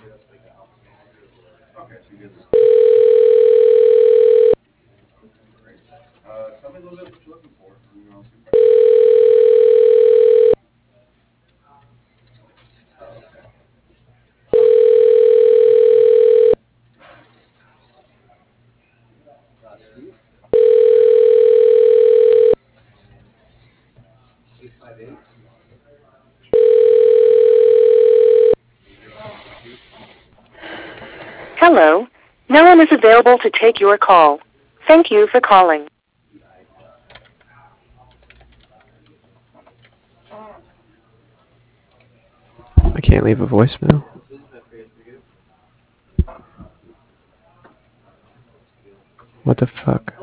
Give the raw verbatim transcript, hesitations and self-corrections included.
Hello. No one is available to take your call. Thank you for calling. I can't leave a voicemail. What the fuck?